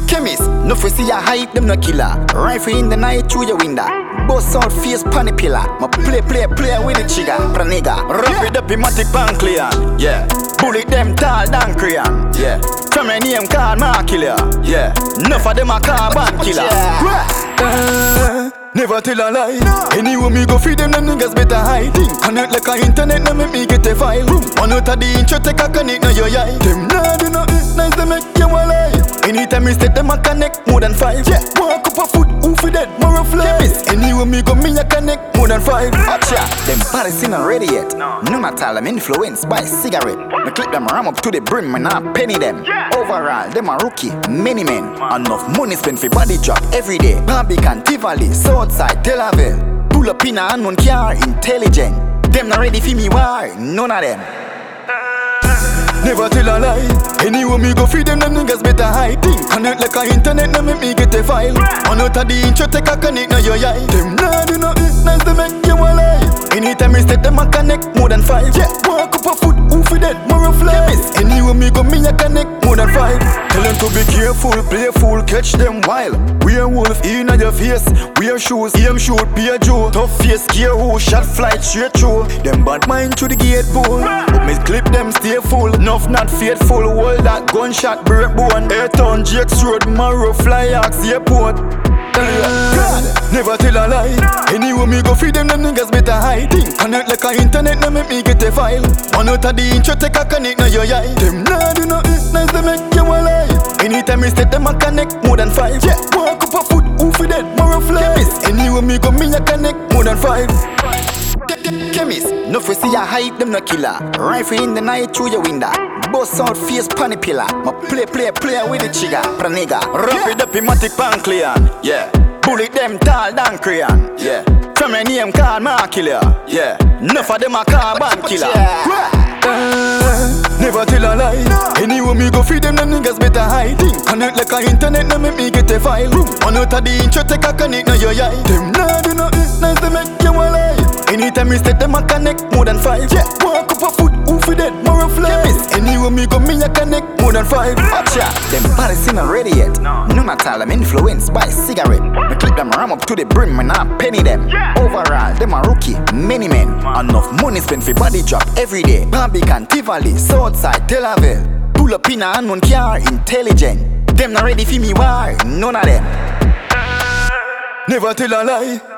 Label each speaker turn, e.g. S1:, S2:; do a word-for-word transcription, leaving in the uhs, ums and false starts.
S1: Chemist, no for see a hype, them no killer. Rifle in the night through your window. Boss out face panny pillar. Ma play, play, play with the trigger. Pranega, rub it up in matic panclear. Yeah, bullet them tall down crayon. Yeah, from my name called Mark Killer. Yeah, enough of them a carbon killer. Uh, never tell a lie. No. Anyway me go feed them, the niggas better hide. Connect like a internet, now make me get a file. One out of the intro, take a connect, now your eye. Them nah do nothing nice, they make you a lie. Anytime me step them a connect more than five. Yeah, walk up a foot, who for that, more of fly. Anyway me go me a connect more than five. Gotcha. Them parties ain't ready yet. No, no matter I'm influenced by cigarette. Me clip them ram up to the brim and I penny them. Yeah. Overall, them a rookie, many men. Enough money spent for body drop every day. Barbican, Tivoli, Southside, Tel Aviv. Pull up in a unknown car, intelligent. Them not ready for me war, none of them. Never tell a lie. Anyway me go feed them, the niggas better hide. Connect like a internet, now make me get a file. One out of the intro, take a connect, now your eye. Them nah do nothing nice, they make you a lie. Anytime me step them a connect more than five. Yeah, walk up a foot, who for that, more of fly. Anyway me go me a connect more than five. Tell them to be careful, playful, catch them wild. Werewolf in your face, wear shoes, aim shoot, be a Joe. Tough face, scare who, shot flight straight through. Them bad mind to the gate pole. But me clip them stay full, enough not faithful. Hold that gunshot, break bone. Air town, Jake's Road, Marrow, Fly Axe, airport. God, never tell a lie. Anyway me go feed them, the niggas better hide. Connect like a internet, now make me get a file. One out of the intro, take a connect, now your eye. Them nah do nothing nice, they make you a lie. Anytime me step them a connect more than five. Yeah, walk up a foot, who for that, more of fly. Anyway me go me a connect more than five. Chemist, no for see a hype, them no killer. Rifle in the night through your window. Boss out face panny pillar. Ma play, play, play with the trigger. Pranega, rub it up in matic pancleon. Yeah, bullet them tall down crayon. Yeah, from my name called Mark Killer. Yeah, enough of them a carbon killer. Uh, never tell a lie. Anyway me go feed them, the niggas better hide. Connect like a internet, now make me get a file. One out of the intro, take a connect, now your eye. Them nah do nothing nice, they make you a lie. Anytime me step them a connect more than five. Yeah, walk up a foot, who for that, more of fly. Anyway me go me a connect more than five. Gotcha. Them parties ain't ready yet. No, no matter I'm influenced by cigarette. Me clip them ram up to the brim and I penny them. Yeah. Overall, them a rookie, many men. Enough money spent for body drop every day. Barbican, Tivoli, Southside, Tel Aviv. Pull up in a unknown car, intelligent. Them not ready for me war, none of them. Never tell a lie.